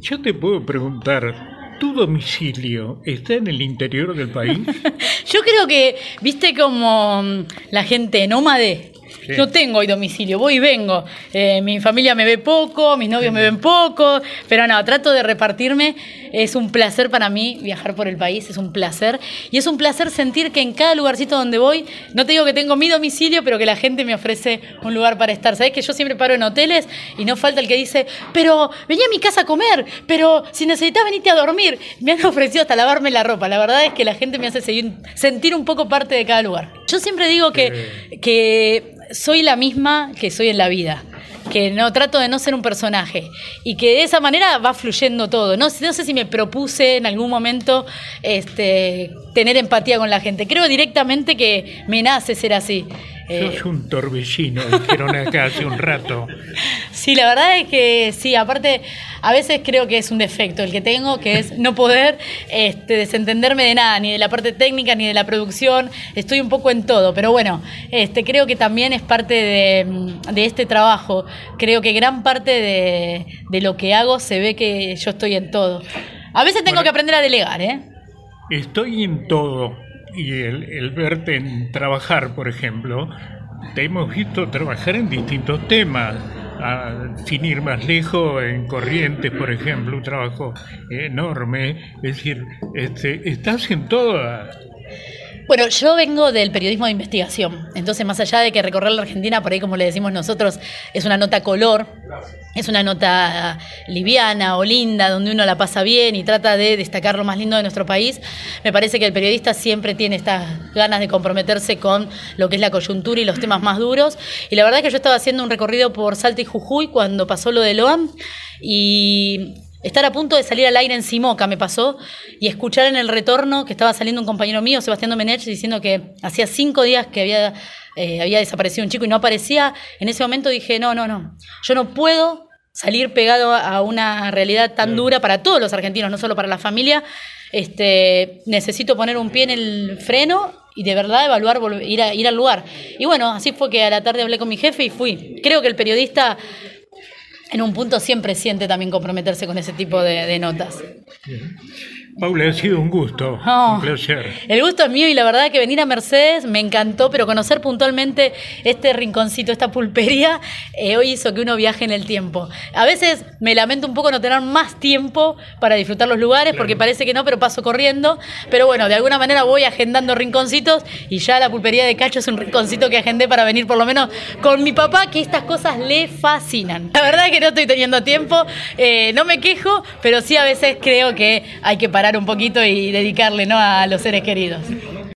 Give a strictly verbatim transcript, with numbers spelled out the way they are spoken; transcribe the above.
Yo te puedo preguntar, ¿tu domicilio está en el interior del país? Yo creo que, viste como la gente nómade. Sí. No tengo hoy domicilio, voy y vengo. Eh, mi familia me ve poco, mis novios me ven poco, pero no, trato de repartirme. Es un placer para mí viajar por el país, es un placer. Y es un placer sentir que en cada lugarcito donde voy, no te digo que tengo mi domicilio, pero que la gente me ofrece un lugar para estar. ¿Sabés que yo siempre paro en hoteles y no falta el que dice, pero vení a mi casa a comer, pero si necesitas venite a dormir? Me han ofrecido hasta lavarme la ropa. La verdad es que la gente me hace seguir, sentir un poco parte de cada lugar. Yo siempre digo que, que soy la misma que soy en la vida, que no trato de no ser un personaje y que de esa manera va fluyendo todo. No, no sé si me propuse en algún momento este, tener empatía con la gente. Creo directamente que me nace ser así. Sos eh, un torbellino, dijeron acá hace un rato. Sí, la verdad es que sí, aparte a veces creo que es un defecto el que tengo, que es no poder este, desentenderme de nada, ni de la parte técnica, ni de la producción. Estoy un poco en todo, pero bueno, este, creo que también es parte de, de este trabajo. Creo que gran parte de, de lo que hago se ve que yo estoy en todo. A veces tengo bueno, que aprender a delegar, ¿eh? Estoy en todo. Y el, el verte en trabajar, por ejemplo, te hemos visto trabajar en distintos temas, a, sin ir más lejos, en Corrientes, por ejemplo, un trabajo enorme. Es decir, este, estás en todas. Bueno, yo vengo del periodismo de investigación, entonces más allá de que recorrer la Argentina, por ahí como le decimos nosotros, es una nota color, es una nota liviana o linda, donde uno la pasa bien y trata de destacar lo más lindo de nuestro país, me parece que el periodista siempre tiene estas ganas de comprometerse con lo que es la coyuntura y los temas más duros, y la verdad es que yo estaba haciendo un recorrido por Salta y Jujuy cuando pasó lo de Loam, y estar a punto de salir al aire en Simoca me pasó, y escuchar en el retorno que estaba saliendo un compañero mío, Sebastián Domenech, diciendo que hacía cinco días que había, eh, había desaparecido un chico y no aparecía. En ese momento dije, no, no, no, yo no puedo salir pegado a una realidad tan dura para todos los argentinos, no solo para la familia. Este, necesito poner un pie en el freno y de verdad evaluar, volver, ir, a, ir al lugar. Y bueno, así fue que a la tarde hablé con mi jefe y fui. Creo que el periodista en un punto siempre siente también comprometerse con ese tipo de, de notas. Bien. Paula, ha sido un gusto, oh, un placer. El gusto es mío y la verdad que venir a Mercedes me encantó, pero conocer puntualmente este rinconcito, esta pulpería, eh, hoy hizo que uno viaje en el tiempo. A veces me lamento un poco no tener más tiempo para disfrutar los lugares, claro, porque parece que no, pero paso corriendo. Pero bueno, de alguna manera voy agendando rinconcitos y ya la pulpería de Cacho es un rinconcito que agendé para venir por lo menos con mi papá, que estas cosas le fascinan. La verdad es que no estoy teniendo tiempo, eh, no me quejo, pero sí a veces creo que hay que parar un poquito y dedicarle, ¿no?, a los seres queridos.